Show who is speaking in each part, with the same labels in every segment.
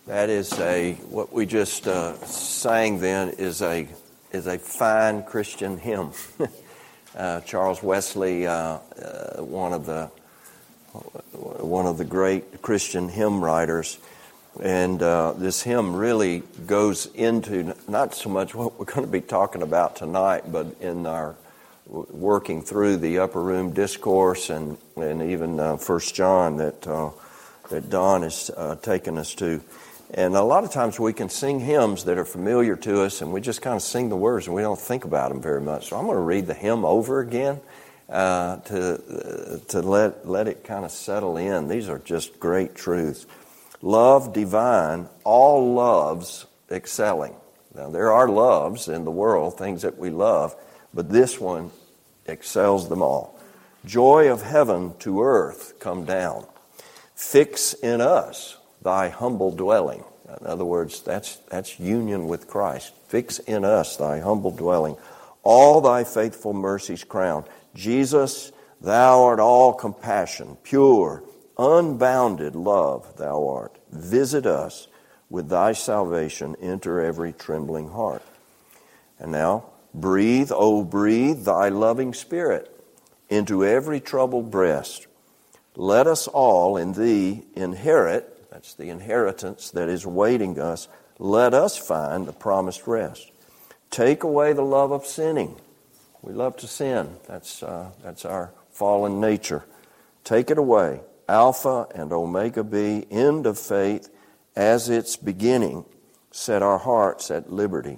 Speaker 1: That is what we just sang then is a fine Christian hymn. Charles Wesley, one of the great Christian hymn writers, and this hymn really goes into not so much what we're going to be talking about tonight, but in our working through the upper room discourse and even 1 John that Don has taken us to. And a lot of times we can sing hymns that are familiar to us, and we just kind of sing the words, and we don't think about them very much. So I'm going to read the hymn over again to let it kind of settle in. These are just great truths. Love divine, all loves excelling. Now, there are loves in the world, things that we love, but this one excels them all. Joy of heaven to earth come down. Fix in us thy humble dwelling. In other words, that's union with Christ. Fix in us thy humble dwelling. All thy faithful mercies crown. Jesus, thou art all compassion, pure, unbounded love thou art. Visit us with thy salvation, enter every trembling heart. And now, breathe, oh breathe thy loving spirit into every troubled breast. Let us all in thee inherit, that's the inheritance that is awaiting us. Let us find the promised rest. Take away the love of sinning. We love to sin. That's our fallen nature. Take it away. Alpha and Omega be, end of faith, as its beginning. Set our hearts at liberty.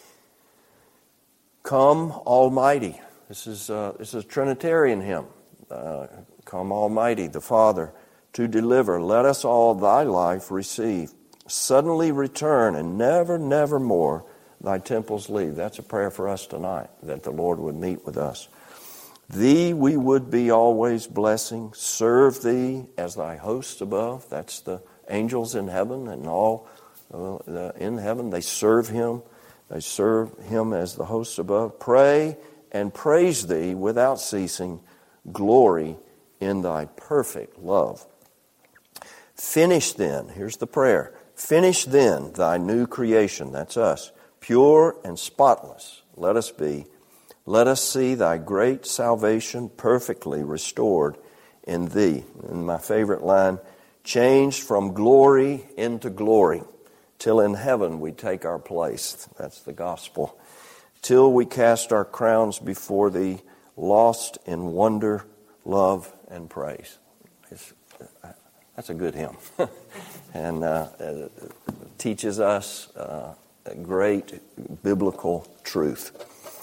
Speaker 1: Come, Almighty. This is a Trinitarian hymn. Come, Almighty, the Father, to deliver. Let us all thy life receive. Suddenly return and never, never more thy temples leave. That's a prayer for us tonight, that the Lord would meet with us. Thee we would be always blessing. Serve thee as thy hosts above. That's the angels in heaven and all in heaven. They serve him. They serve him as the hosts above. Pray and praise thee without ceasing. Glory in thy perfect love. Finish then, here's the prayer, finish then thy new creation, that's us, pure and spotless let us be. Let us see thy great salvation perfectly restored in thee. And my favorite line, changed from glory into glory, till in heaven we take our place. That's the gospel. Till we cast our crowns before thee, lost in wonder, love, and praise. That's a good hymn. And teaches us a great biblical truth.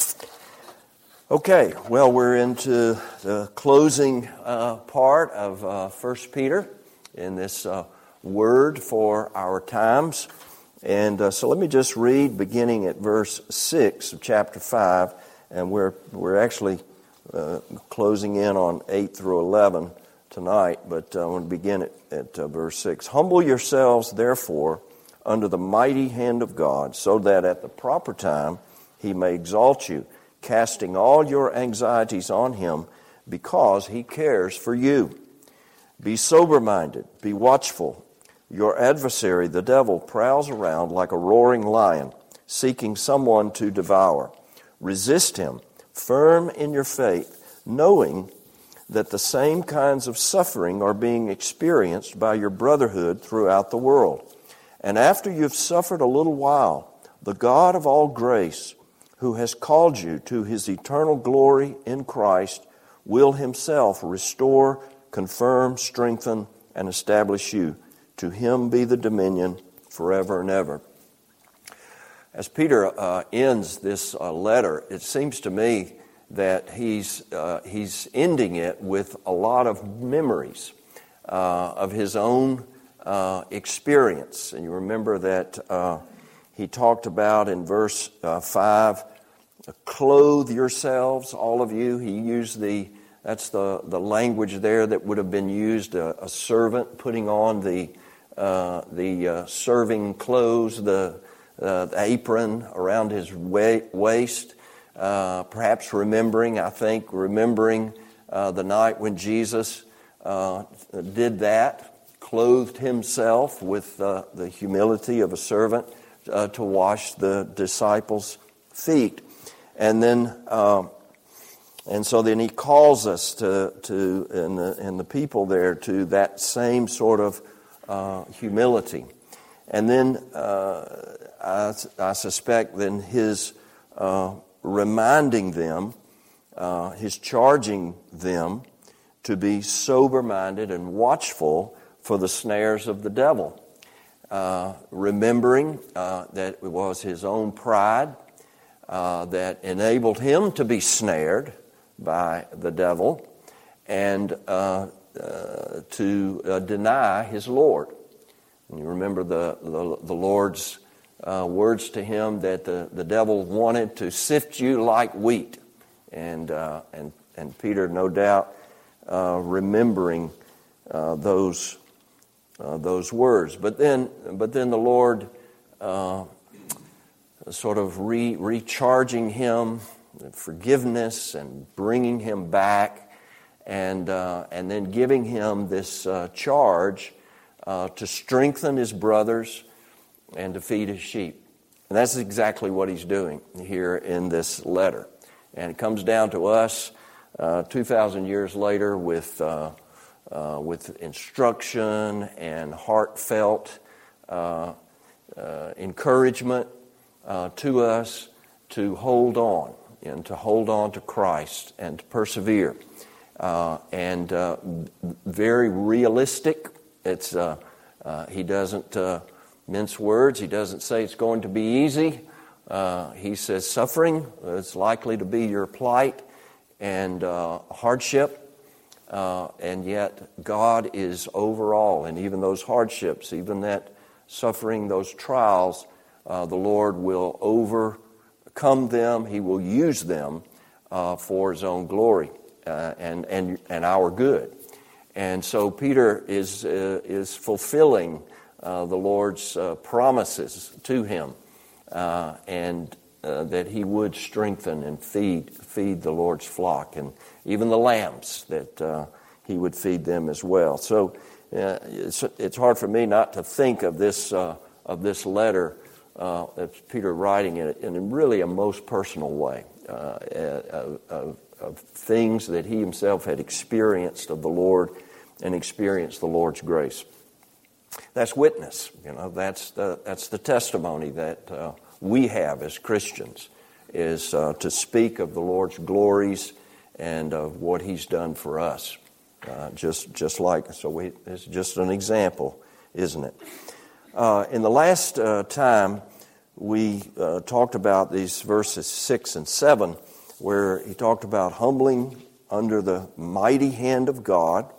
Speaker 1: Okay, well, we're into the closing part of 1 Peter in this word for our times. And so let me just read beginning at verse 6 of chapter 5. And we're actually closing in on 8 through 11 tonight, but I want to begin at verse 6. Humble yourselves, therefore, under the mighty hand of God, so that at the proper time he may exalt you, casting all your anxieties on him, because he cares for you. Be sober-minded, be watchful. Your adversary, the devil, prowls around like a roaring lion, seeking someone to devour. Resist him, firm in your faith, knowing that the same kinds of suffering are being experienced by your brotherhood throughout the world. And after you've suffered a little while, the God of all grace, who has called you to his eternal glory in Christ, will himself restore, confirm, strengthen, and establish you. To him be the dominion forever and ever. As Peter ends this letter, it seems to me that he's ending it with a lot of memories of his own experience. And you remember that he talked about in verse 5, clothe yourselves, all of you. He used that's the language there that would have been used, a servant putting on the serving clothes, the apron around his waist. Perhaps remembering the night when Jesus did that, clothed himself with the humility of a servant to wash the disciples' feet. And then, and so then he calls us and the people there to that same sort of humility. And then I suspect then his reminding them, his charging them to be sober-minded and watchful for the snares of the devil. Remembering that it was his own pride that enabled him to be snared by the devil and to deny his Lord. And you remember the Lord's words to him that the devil wanted to sift you like wheat, and Peter, no doubt, remembering those words. But then the Lord sort of recharging him, forgiveness, and bringing him back, and then giving him this charge to strengthen his brothers and to feed his sheep. And that's exactly what he's doing here in this letter. And it comes down to us 2,000 years later with instruction and heartfelt encouragement to us to hold on and to hold on to Christ and to persevere. And very realistic. It's he doesn't mince words. He doesn't say it's going to be easy. He says suffering is likely to be your plight and hardship. And yet God is overall, and even those hardships, even that suffering, those trials, the Lord will overcome them. He will use them for His own glory and our good. And so Peter is fulfilling the Lord's promises to him, and that he would strengthen and feed the Lord's flock, and even the lambs, that he would feed them as well. So it's hard for me not to think of this letter, of Peter writing it in really a most personal way, of things that he himself had experienced of the Lord and experienced the Lord's grace. That's witness. That's the testimony that we have as Christians, is to speak of the Lord's glories and of what He's done for us. It's just an example, isn't it? In the last time, we talked about these verses 6 and 7, where he talked about humbling under the mighty hand of God.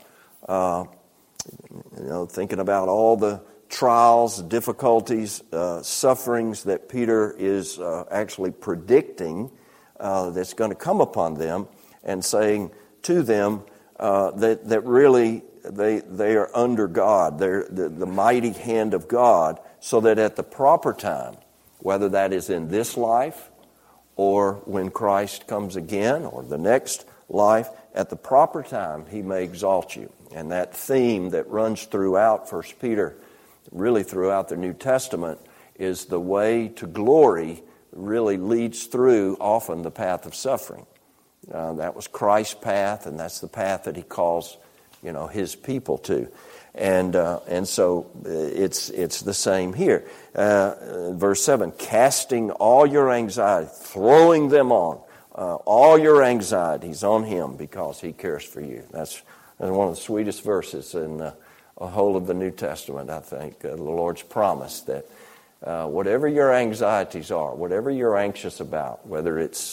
Speaker 1: Thinking about all the trials, difficulties, sufferings that Peter is actually predicting that's going to come upon them, and saying to them that really they are under God. They're the mighty hand of God, so that at the proper time, whether that is in this life or when Christ comes again or the next life, at the proper time He may exalt you. And that theme that runs throughout 1 Peter, really throughout the New Testament, is the way to glory really leads through often the path of suffering. That was Christ's path, and that's the path that He calls, His people to. And so it's the same here. Verse 7, casting all your anxiety, throwing them on, all your anxieties on Him because He cares for you. That's one of the sweetest verses in the whole of the New Testament, I think. The Lord's promise that whatever your anxieties are, whatever you're anxious about, whether it's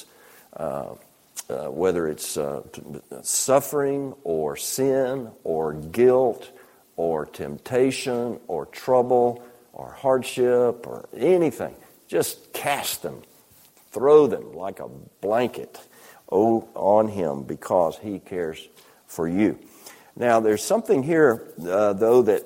Speaker 1: suffering or sin or guilt or temptation or trouble or hardship or anything, just cast them, throw them like a blanket on Him because He cares for you. Now, there's something here, though, that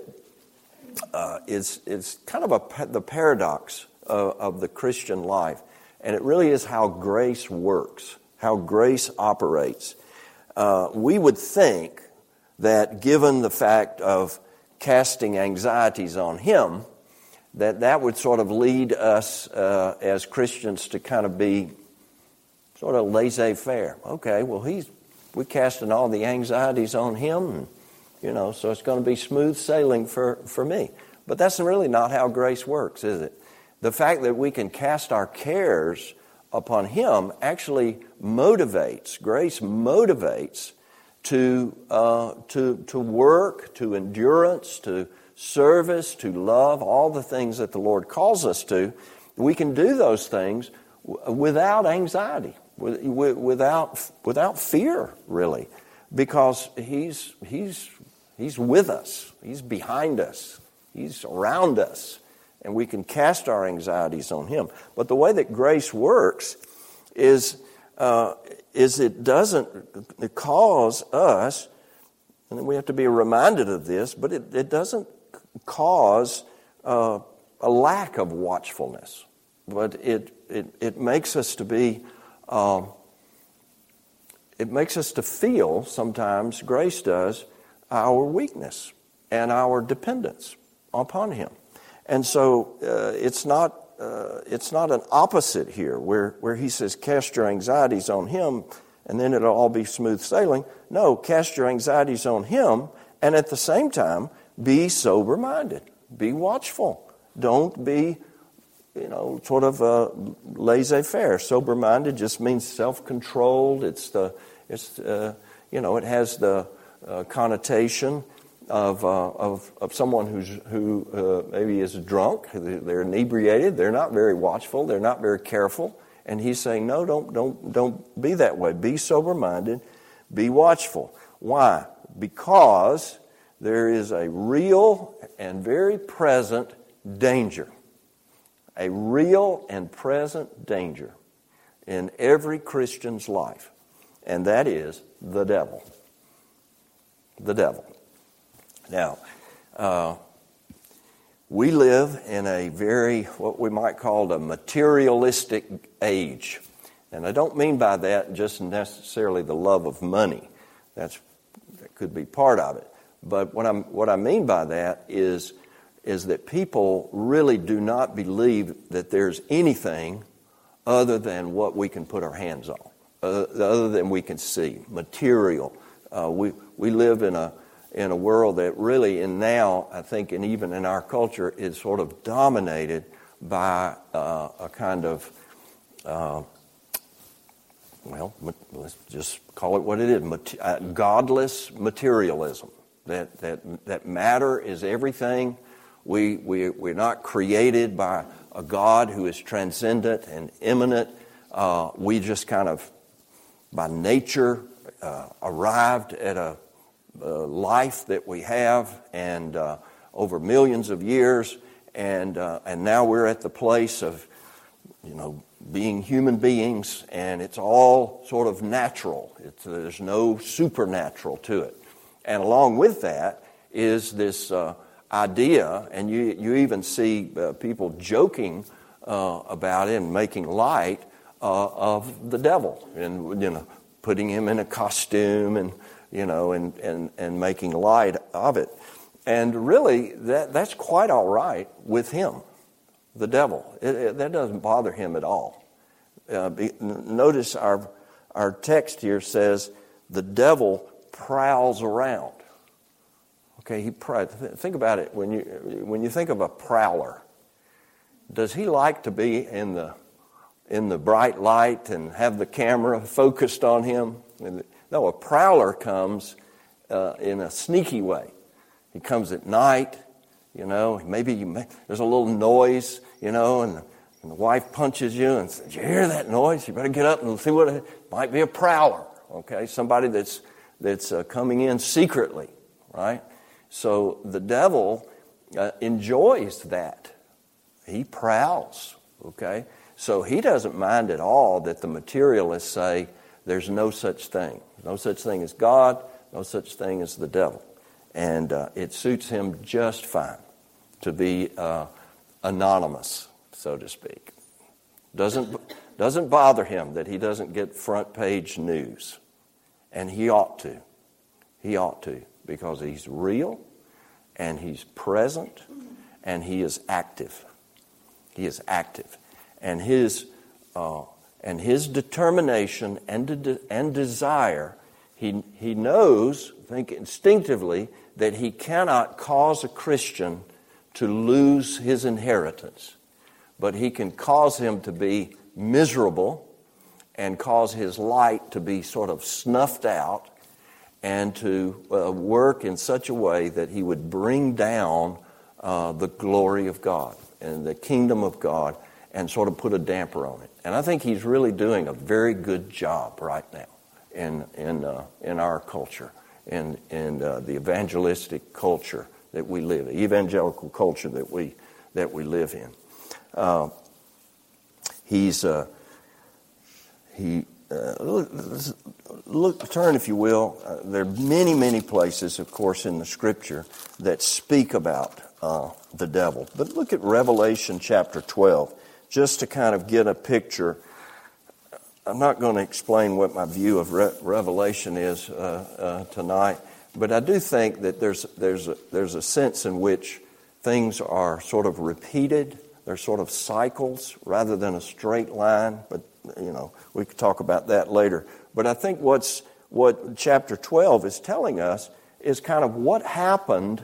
Speaker 1: is kind of the paradox of the Christian life, and it really is how grace works, how grace operates. We would think that given the fact of casting anxieties on Him, that would sort of lead us as Christians to kind of be sort of laissez-faire. Okay, well, we're casting all the anxieties on Him, and, so it's going to be smooth sailing for me. But that's really not how grace works, is it? The fact that we can cast our cares upon Him actually motivates, grace motivates to work, to endurance, to service, to love, all the things that the Lord calls us to. We can do those things without anxiety, without fear, really, because He's with us, He's behind us, He's around us, and we can cast our anxieties on Him. But the way that grace works is it doesn't cause us, and we have to be reminded of this, but it doesn't cause a lack of watchfulness, but it makes us to be, it makes us to feel sometimes, grace does, our weakness and our dependence upon Him. And so it's not an opposite here where He says cast your anxieties on Him and then it'll all be smooth sailing. No, cast your anxieties on Him and at the same time be sober-minded. Be watchful. Don't be, sort of laissez-faire. Sober-minded just means self-controlled. It has the connotation of someone who maybe is drunk. They're inebriated. They're not very watchful. They're not very careful. And He's saying, no, don't be that way. Be sober-minded. Be watchful. Why? Because there is a real and very present danger. A real and present danger in every Christian's life. And that is the devil. The devil. Now, we live in a very, what we might call a materialistic age. And I don't mean by that just necessarily the love of money. That could be part of it. But what I mean by that is that people really do not believe that there's anything other than what we can put our hands on, other than we can see, material. We live in a world that really, and now I think, and even in our culture, is sort of dominated by a kind of, let's just call it what it is, godless materialism. That matter is everything. We're not created by a God who is transcendent and immanent. We just kind of, by nature, arrived at a life that we have, and over millions of years, and now we're at the place of, being human beings, and it's all sort of natural. There's no supernatural to it. And along with that is this idea, and you even see people joking about it and making light of the devil, and putting him in a costume, and and making light of it. And really, that's quite all right with him, the devil. That doesn't bother him at all. Notice our text here says the devil prowls around. Okay, think about it. When you think of a prowler, does he like to be in the bright light and have the camera focused on him? No, a prowler comes in a sneaky way. He comes at night, maybe there's a little noise, and the wife punches you and says, "Did you hear that noise? You better get up and see what it might be." A prowler, okay? Somebody that's coming in secretly, right? So the devil enjoys that. He prowls, okay? So he doesn't mind at all that the materialists say there's no such thing. No such thing as God, no such thing as the devil. And it suits him just fine to be anonymous, so to speak. Doesn't bother him that he doesn't get front page news. And he ought to. He ought to, because he's real and He's present, and He is active. He is active. And His determination and desire, He knows, I think instinctively, that He cannot cause a Christian to lose his inheritance. But He can cause him to be miserable and cause his light to be sort of snuffed out, and to work in such a way that He would bring down the glory of God and the kingdom of God and sort of put a damper on it. And I think He's really doing a very good job right now in our culture, in the evangelistic culture that we live in, evangelical culture that we live in. Turn, if you will. There are many, many places, of course, in the Scripture that speak about the devil. But look at Revelation chapter 12, just to kind of get a picture. I'm not going to explain what my view of Revelation is tonight, but I do think that there's a sense in which things are sort of repeated. They're sort of cycles rather than a straight line. But we could talk about that later. But I think what chapter 12 is telling us is kind of what happened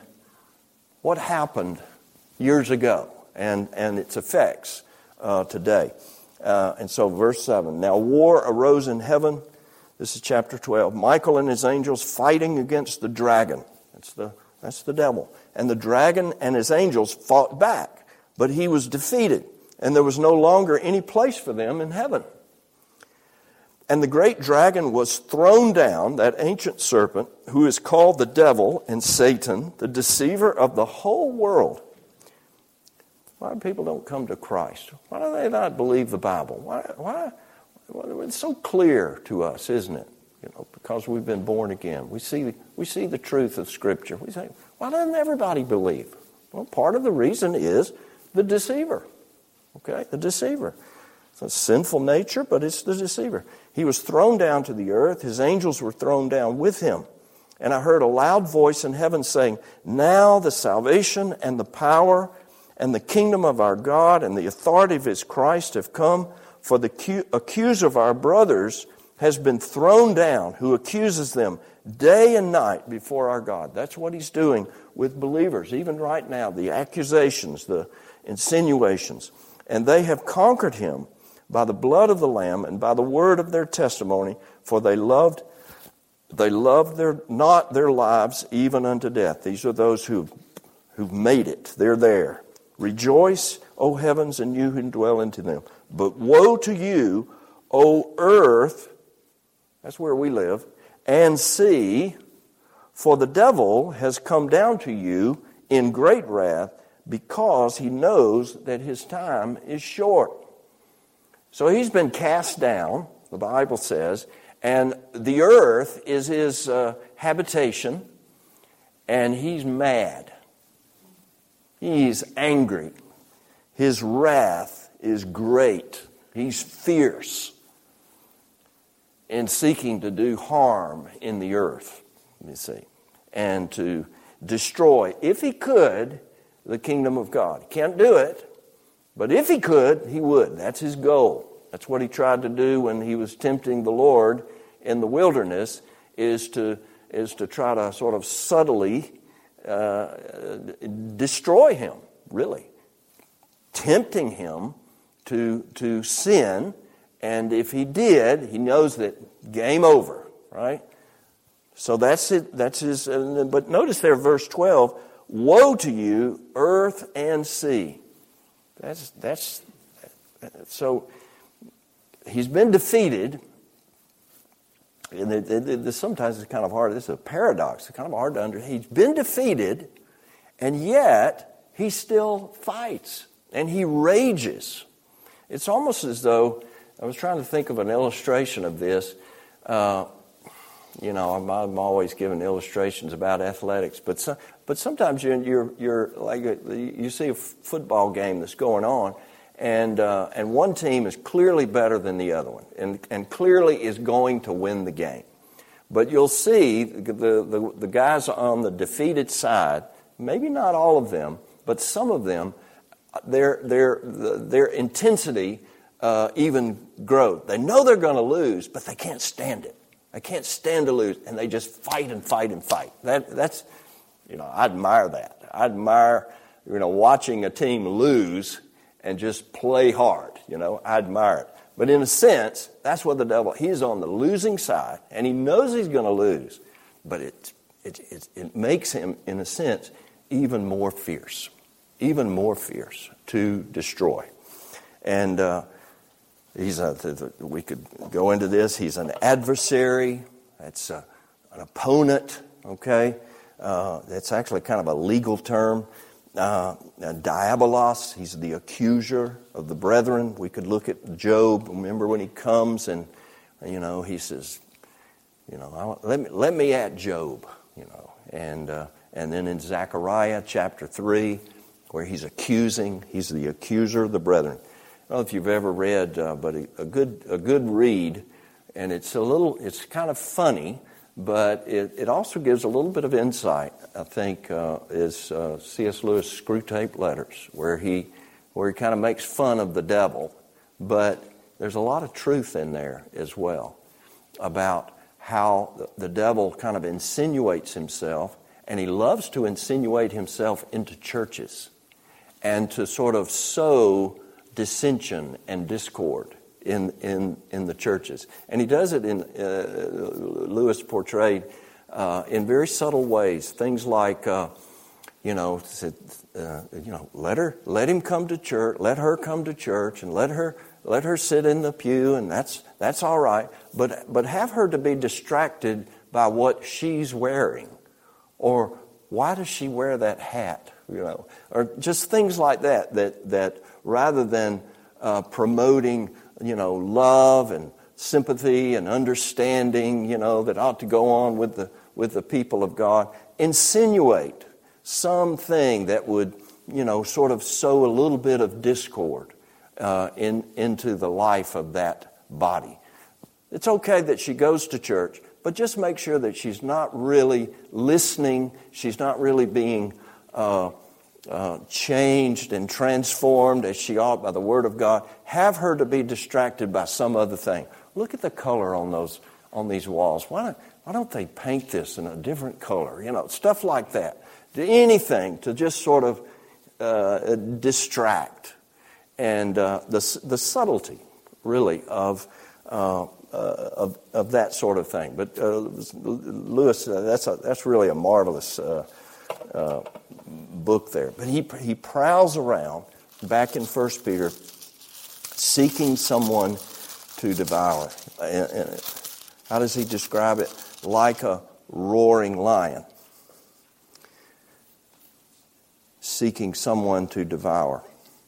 Speaker 1: years ago and its effects today. And so verse 7, now war arose in heaven. This is chapter 12. Michael and his angels fighting against the dragon. That's the devil. And the dragon and his angels fought back, but he was defeated, and there was no longer any place for them in heaven. And the great dragon was thrown down, that ancient serpent, who is called the devil and Satan, the deceiver of the whole world. Why do people don't come to Christ? Why do they not believe the Bible? Why? It's so clear to us, isn't it? Because we've been born again. We see the truth of Scripture. We say, why doesn't everybody believe? Well, part of the reason is the deceiver. Okay, the deceiver. It's a sinful nature, but it's the deceiver. He was thrown down to the earth. His angels were thrown down with him. And I heard a loud voice in heaven saying, now the salvation and the power and the kingdom of our God and the authority of His Christ have come, for the accuser of our brothers has been thrown down, who accuses them day and night before our God. That's what He's doing with believers, even right now, the accusations, the insinuations. And they have conquered him by the blood of the Lamb and by the word of their testimony, for they loved not their lives even unto death. These are those who've made it. They're there. Rejoice, O heavens, and you who dwell into them. But woe to you, O earth, that's where we live, and sea, for the devil has come down to you in great wrath, because he knows that his time is short. So he's been cast down, the Bible says, and the earth is his habitation, and he's mad. He's angry. His wrath is great. He's fierce in seeking to do harm in the earth, you see, and to destroy, if he could, the kingdom of God. He can't do it, but if he could, he would. That's his goal. That's what he tried to do when he was tempting the Lord in the wilderness, is to try to sort of subtly destroy him, really. Tempting him to sin, and if he did, he knows that game over, right? So that's it. That's his. But notice there, verse 12. Woe to you, earth and sea. That's so. He's been defeated. And sometimes it's kind of hard. This is a paradox. It's kind of hard to understand. He's been defeated, and yet he still fights and he rages. It's almost as though, I was trying to think of an illustration of this. I'm always giving illustrations about athletics, but sometimes you're like you see a football game that's going on, and one team is clearly better than the other one, and clearly is going to win the game. But you'll see the guys on the defeated side maybe not all of them, but some of them, their intensity even grows. They know they're going to lose, but they can't stand it. They can't stand to lose, and they just fight and fight and fight. That's, I admire that. I admire, watching a team lose and just play hard. I admire it. But in a sense, that's what the devil, he's on the losing side, and he knows he's going to lose. But it makes him, in a sense, even more fierce to destroy. And we could go into this. He's an adversary. That's an opponent, okay? That's actually kind of a legal term. Diabolos, he's the accuser of the brethren. We could look at Job. Remember when he comes and, he says, let me at Job, And then in Zechariah chapter 3, where he's the accuser of the brethren. I don't know if you've ever read, but a good read, and it's kind of funny, but it also gives a little bit of insight, I think, is C.S. Lewis' Screwtape Letters, where he kind of makes fun of the devil, but there's a lot of truth in there as well about how the devil kind of insinuates himself, and he loves to insinuate himself into churches and to sort of sow dissension and discord in the churches. And he does it Lewis portrayed in very subtle ways. Things like, let him come to church, let her come to church, and let her sit in the pew, and that's all right. But have her to be distracted by what she's wearing, or why does she wear that hat? Or just things like that rather than promoting, love and sympathy and understanding, that ought to go on with the people of God, insinuate something that would, sort of sow a little bit of discord into the life of that body. It's okay that she goes to church, but just make sure that she's not really listening, she's not really being changed and transformed as she ought by the Word of God. Have her to be distracted by some other thing. Look at the color on these walls. Why don't they paint this in a different color? Stuff like that. Anything to just sort of distract. And the subtlety, really, of that sort of thing. But Lewis, that's really a marvelous book there. But he prowls around back in 1 Peter seeking someone to devour. And how does he describe it? Like a roaring lion seeking someone to devour.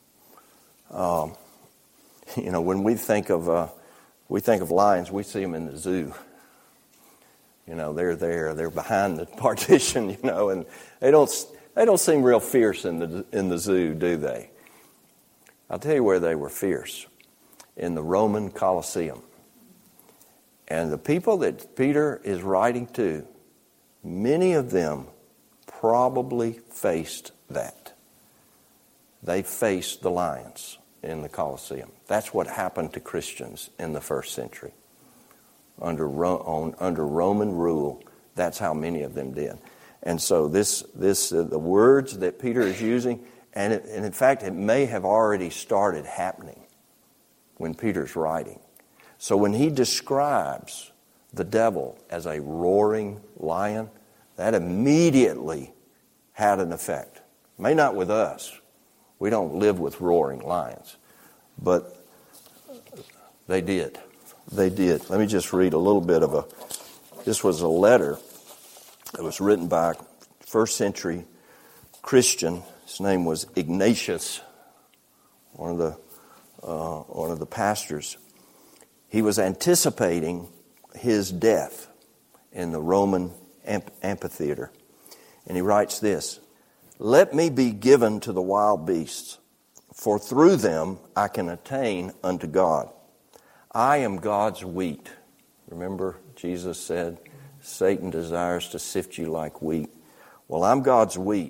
Speaker 1: When we think of lions, we see them in the zoo. They're there, they're behind the partition, and they don't seem real fierce in the zoo, do they? I'll tell you where they were fierce. In the Roman Colosseum. And the people that Peter is writing to, many of them probably faced that. They faced the lions in the Colosseum. That's what happened to Christians in the first century. Under Roman rule, that's how many of them did. And so the words that Peter is using, and in fact, it may have already started happening when Peter's writing. So when he describes the devil as a roaring lion, that immediately had an effect. May not with us. We don't live with roaring lions. But they did. They did. Let me just read a little bit this was a letter that was written by a first century Christian. His name was Ignatius, one of the pastors. He was anticipating his death in the Roman amphitheater. And he writes this: "Let me be given to the wild beasts, for through them I can attain unto God. I am God's wheat." Remember, Jesus said, Satan desires to sift you like wheat. Well, I'm God's wheat,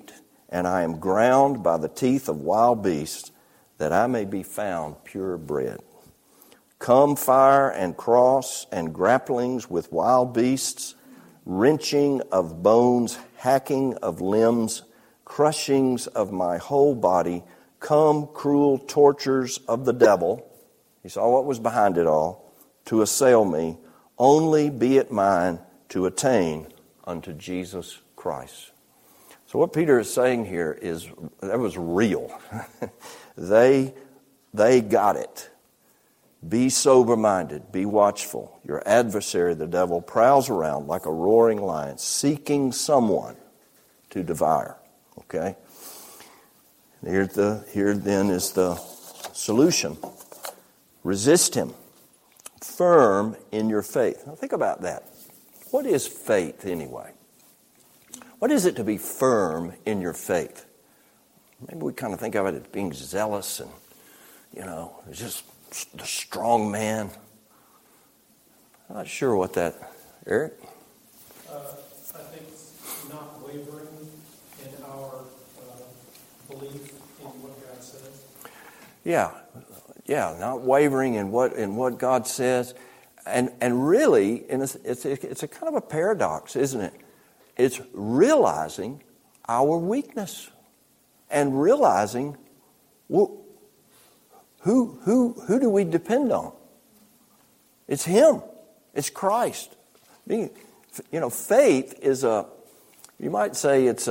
Speaker 1: and I am ground by the teeth of wild beasts, that I may be found pure bread. Come fire and cross and grapplings with wild beasts, wrenching of bones, hacking of limbs, crushings of my whole body, come cruel tortures of the devil. He saw what was behind it all, to assail me, only be it mine to attain unto Jesus Christ. So what Peter is saying here is that was real. They got it. Be sober-minded, be watchful. Your adversary, the devil, prowls around like a roaring lion, seeking someone to devour. Okay? Here then is the solution. Resist him. Firm in your faith. Now think about that. What is faith anyway? What is it to be firm in your faith? Maybe we kind of think of it as being zealous and, just the strong man. I'm not sure what that, Eric?
Speaker 2: I think it's not wavering in our belief in what God says.
Speaker 1: Yeah, not wavering in what God says, and really, it's a kind of a paradox, isn't it? It's realizing our weakness and realizing who do we depend on? It's Him. It's Christ. Faith is you might say it's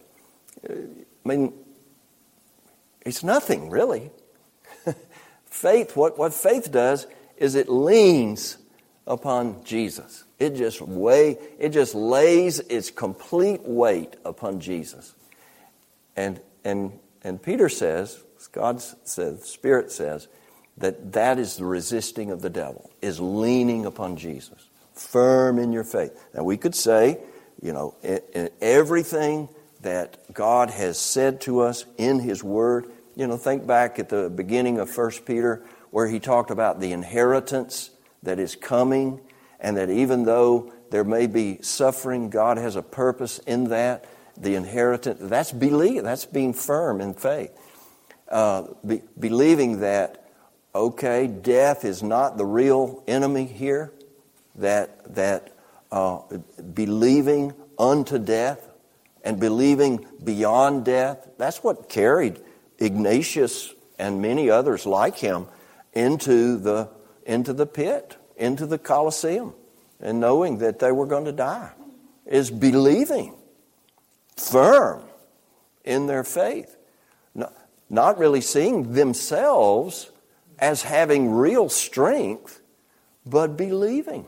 Speaker 1: nothing really. Faith, what faith does is it leans upon Jesus. It just lays its complete weight upon Jesus. And Peter says, God says, the Spirit says, that is the resisting of the devil, is leaning upon Jesus. Firm in your faith. Now we could say, in everything that God has said to us in His Word, think back at the beginning of 1 Peter where he talked about the inheritance that is coming, and that even though there may be suffering, God has a purpose in that. The inheritance, that's belief, that's being firm in faith. Believing that, okay, death is not the real enemy here, that believing unto death and believing beyond death, that's what carried Ignatius and many others like him into the pit, into the Colosseum, and knowing that they were going to die, is believing firm in their faith. Not really seeing themselves as having real strength, but believing,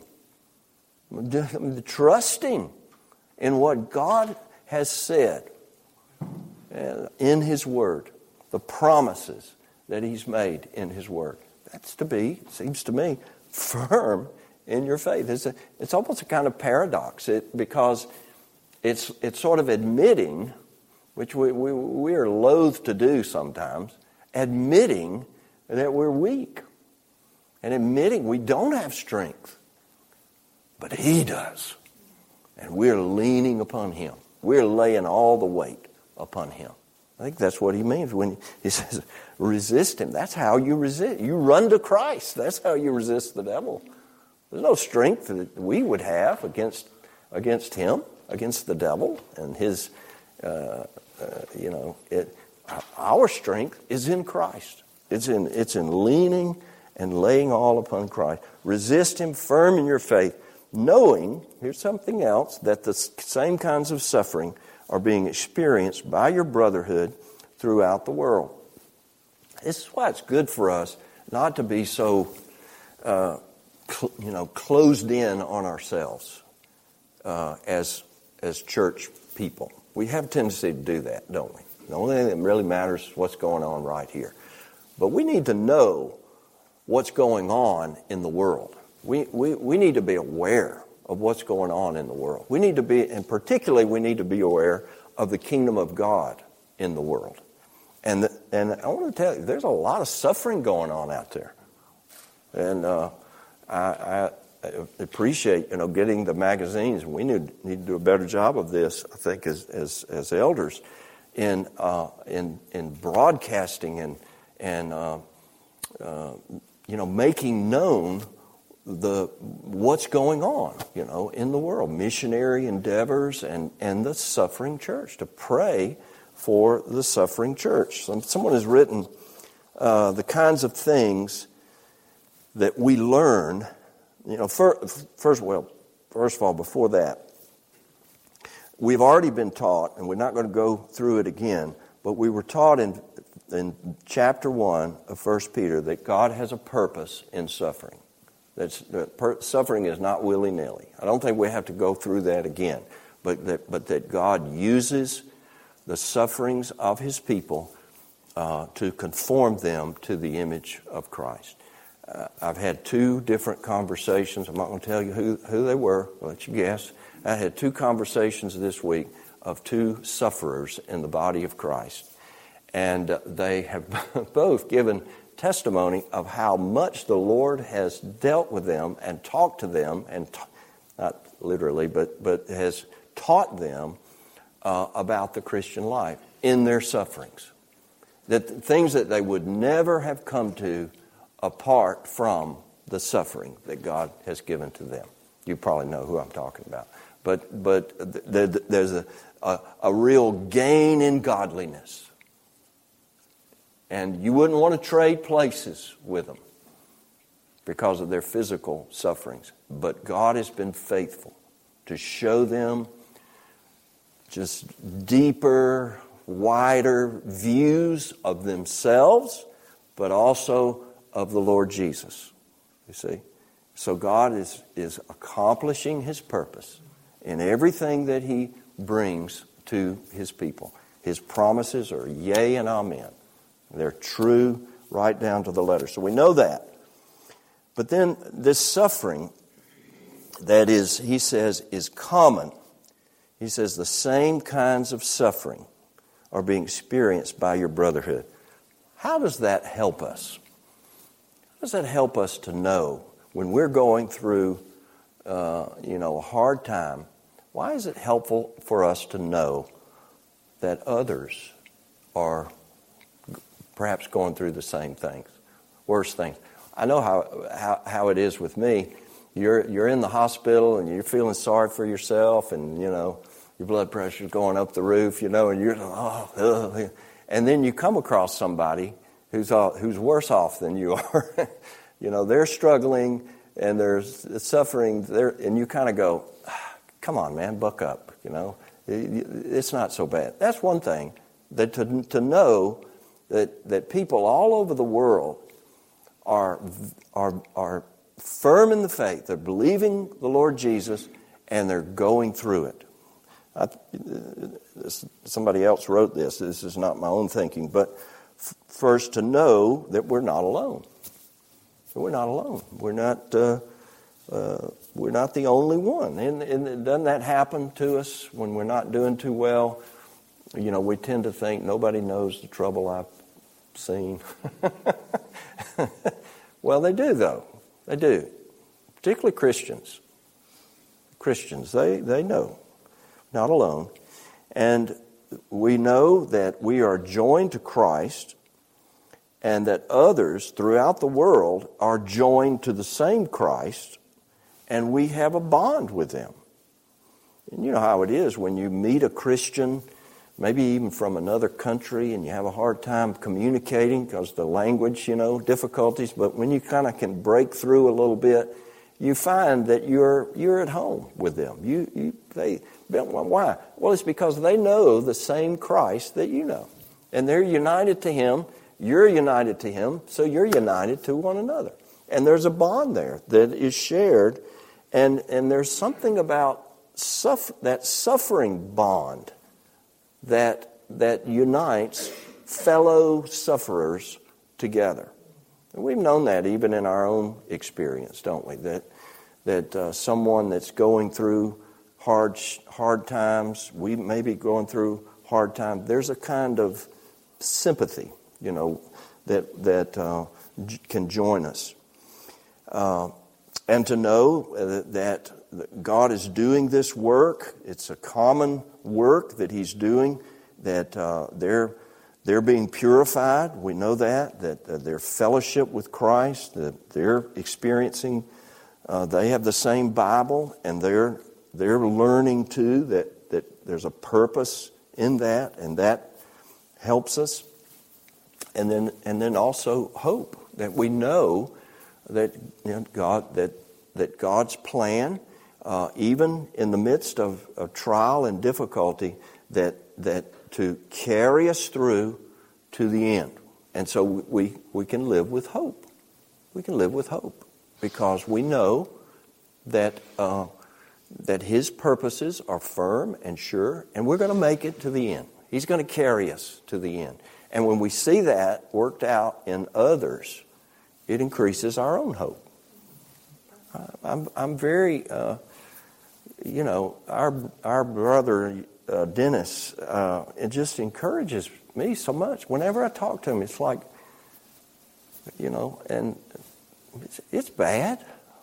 Speaker 1: trusting in what God has said in His Word, the promises that He's made in His Word. That's to be, seems to me, firm in your faith. It's almost a kind of paradox because it's sort of admitting, which we are loath to do sometimes, admitting that we're weak and admitting we don't have strength. But He does. And we're leaning upon Him. We're laying all the weight upon Him. I think that's what He means when He says, resist Him. That's how you resist. You run to Christ. That's how you resist the devil. There's no strength that we would have against Him, against the devil and his, our strength is in Christ. It's in leaning and laying all upon Christ. Resist Him firm in your faith, knowing, here's something else, that the same kinds of suffering are being experienced by your brotherhood throughout the world. This is why it's good for us not to be so, closed in on ourselves as church people. We have a tendency to do that, don't we? The only thing that really matters is what's going on right here. But we need to know what's going on in the world. We need to be aware of what's going on in the world. We need to be, and particularly we need to be aware of the kingdom of God in the world. And I want to tell you, there's a lot of suffering going on out there. And I appreciate, getting the magazines. We need to do a better job of this, I think, as elders, in broadcasting and making known what's going on, in the world, missionary endeavors and the suffering church, to pray for the suffering church. Someone has written the kinds of things that we learn. First of all, before that, we've already been taught, and we're not going to go through it again, but we were taught in chapter 1 of 1 Peter that God has a purpose in suffering. Suffering is not willy-nilly. I don't think we have to go through that again, but that God uses the sufferings of His people to conform them to the image of Christ. I've had 2 different conversations. I'm not going to tell you who they were. I'll let you guess. I had 2 conversations this week of 2 sufferers in the body of Christ. And they have both given testimony of how much the Lord has dealt with them and talked to them, and not literally, but has taught them about the Christian life in their sufferings. That things that they would never have come to apart from the suffering that God has given to them. You probably know who I'm talking about. But there's a real gain in godliness. And you wouldn't want to trade places with them because of their physical sufferings. But God has been faithful to show them just deeper, wider views of themselves, but also of the Lord Jesus. You see? So God is accomplishing His purpose in everything that He brings to His people. His promises are yea and amen. They're true right down to the letter. So we know that. But then this suffering that is, he says, is common. He says the same kinds of suffering are being experienced by your brotherhood. How does that help us? How does that help us to know when we're going through, a hard time? Why is it helpful for us to know that others are perhaps going through the same things, worse things? I know how it is with me. You're in the hospital and you're feeling sorry for yourself, and your blood pressure's going up the roof, and you're and then you come across somebody who's worse off than you are. They're struggling and there's suffering there, and you kind of go, "Come on, man, buck up." It's not so bad. That's one thing. That to know that people all over the world are firm in the faith. They're believing the Lord Jesus, and they're going through it. Somebody else wrote this. This is not my own thinking, but first to know that we're not alone. We're not alone. We're not the only one. And doesn't that happen to us when we're not doing too well? We tend to think nobody knows the trouble I've seen. Well, they do, though. They do. Particularly Christians. Christians, they know. Not alone. And we know that we are joined to Christ, and that others throughout the world are joined to the same Christ, and we have a bond with them. And you know how it is when you meet a Christian, maybe even from another country, and you have a hard time communicating because the language, difficulties. But when you kind of can break through a little bit, you find that you're at home with them. Why? Well, it's because they know the same Christ that you know, and they're united to Him. You're united to Him, so you're united to one another. And there's a bond there that is shared, and there's something about that suffering bond that unites fellow sufferers together. And we've known that even in our own experience, don't we? That someone that's going through hard times, we may be going through hard times. There's a kind of sympathy, that can join us. And to know that God is doing this work. It's a common work that He's doing, that they're being purified. We know that their fellowship with Christ, that they're experiencing. They have the same Bible, and they're learning too that there's a purpose in that, and that helps us. And then also hope, that we know that that God's plan, even in the midst of trial and difficulty, that to carry us through to the end. And so we can live with hope. We can live with hope because we know that His purposes are firm and sure, and we're going to make it to the end. He's going to carry us to the end. And when we see that worked out in others, it increases our own hope. I'm very, our brother Dennis, it just encourages me so much. Whenever I talk to him, it's like, and it's bad,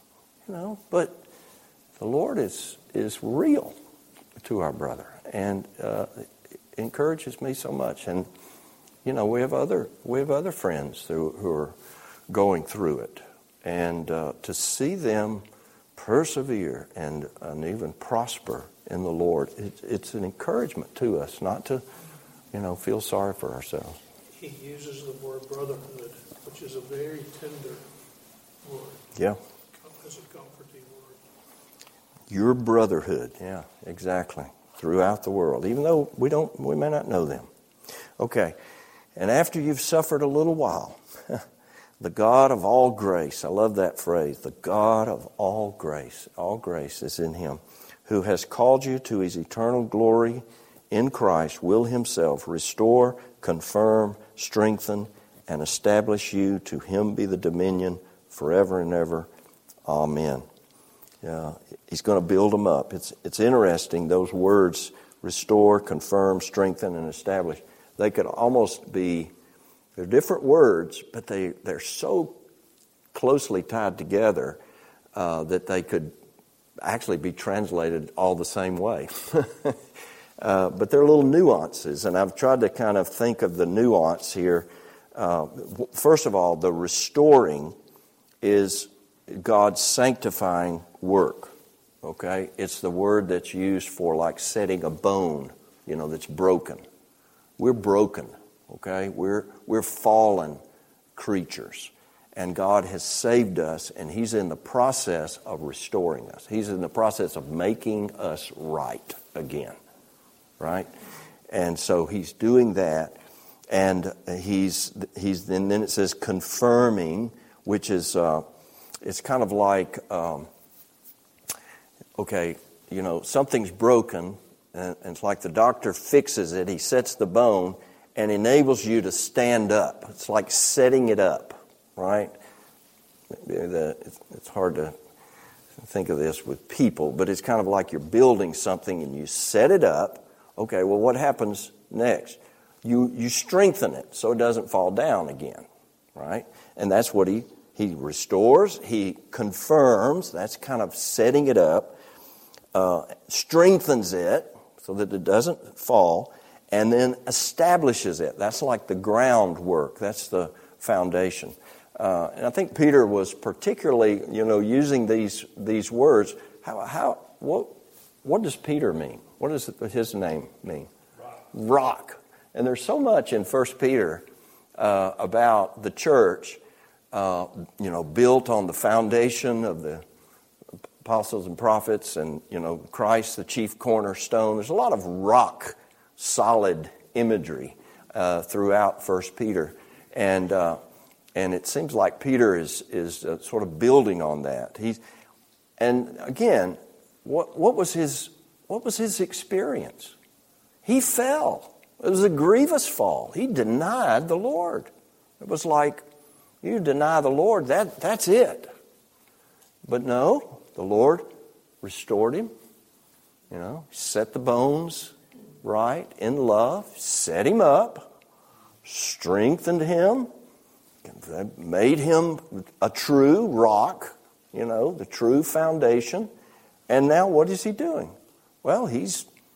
Speaker 1: but the Lord is real to our brother, and it encourages me so much. And we have other friends who are going through it, and to see them persevere and even prosper in the Lord, it's an encouragement to us, not to feel sorry for ourselves.
Speaker 2: He uses the word brotherhood, which is a very tender word.
Speaker 1: Yeah.
Speaker 2: It's a comforting word.
Speaker 1: Your brotherhood, yeah, exactly. Throughout the world, even though we may not know them. Okay. And after you've suffered a little while, the God of all grace, I love that phrase, the God of all grace is in Him, who has called you to His eternal glory in Christ, will Himself restore, confirm, strengthen, and establish you. To Him be the dominion forever and ever. Amen. He's going to build them up. It's interesting, those words, restore, confirm, strengthen, and establish. They could almost be, they're different words, but they're so closely tied together that they could actually be translated all the same way. But there are little nuances, and I've tried to kind of think of the nuance here. First of all, the restoring is God's sanctifying work. Okay? It's the word that's used for like setting a bone, that's broken. We're broken, okay? We're fallen creatures. And God has saved us, and He's in the process of restoring us. He's in the process of making us right again, right? And so He's doing that, and and then it says confirming, which is it's kind of like something's broken. And it's like the doctor fixes it. He sets the bone and enables you to stand up. It's like setting it up, right? It's hard to think of this with people, but it's kind of like you're building something and you set it up. Okay, well, what happens next? You strengthen it so it doesn't fall down again, right? And that's what He restores. He confirms. That's kind of setting it up. Strengthens it so that it doesn't fall, and then establishes it. That's like the groundwork. That's the foundation. And I think Peter was particularly, using these words. What does Peter mean? What does his name mean? Rock. And there's so much in 1 Peter about the church, built on the foundation of the apostles and prophets, and Christ the chief cornerstone. There's a lot of rock solid imagery throughout 1 Peter, and it seems like Peter is sort of building on that. And again, what was his experience? He fell. It was a grievous fall. He denied the Lord. It was like, you deny the Lord, that's it. But no. The Lord restored him, set the bones right in love, set him up, strengthened him, made him a true rock, the true foundation. And now what is he doing? Well, he's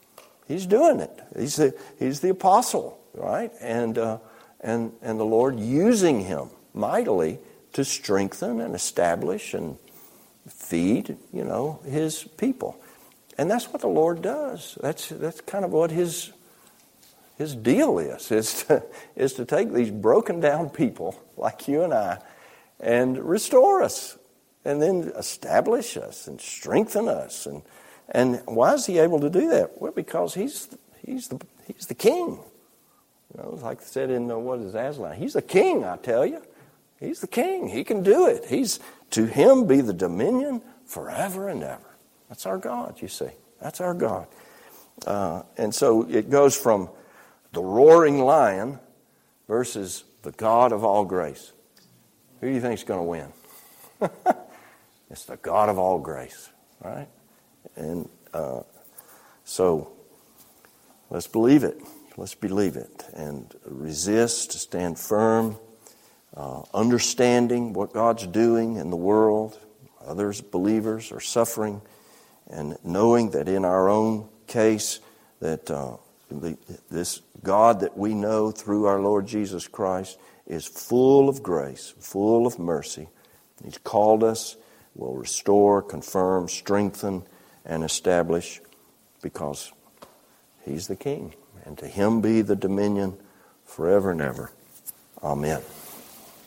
Speaker 1: He's doing it. He's the apostle, right? And the Lord using him mightily to strengthen and establish and feed, his people. And that's what the Lord does. That's kind of what his deal is to take these broken down people like you and I and restore us and then establish us and strengthen us. And why is he able to do that? Well, because he's the king. Like I said in Aslan, he's the king, I tell you. He's the king. He can do it. To him be the dominion forever and ever. That's our God, you see. That's our God. And so it goes from the roaring lion versus the God of all grace. Who do you think is going to win? It's the God of all grace, right? And so let's believe it. Let's believe it and resist, stand firm, understanding what God's doing in the world. Others, believers, are suffering, and knowing that in our own case that this God that we know through our Lord Jesus Christ is full of grace, full of mercy. He's called us, will restore, confirm, strengthen, and establish because He's the King. And to Him be the dominion forever and ever. Amen.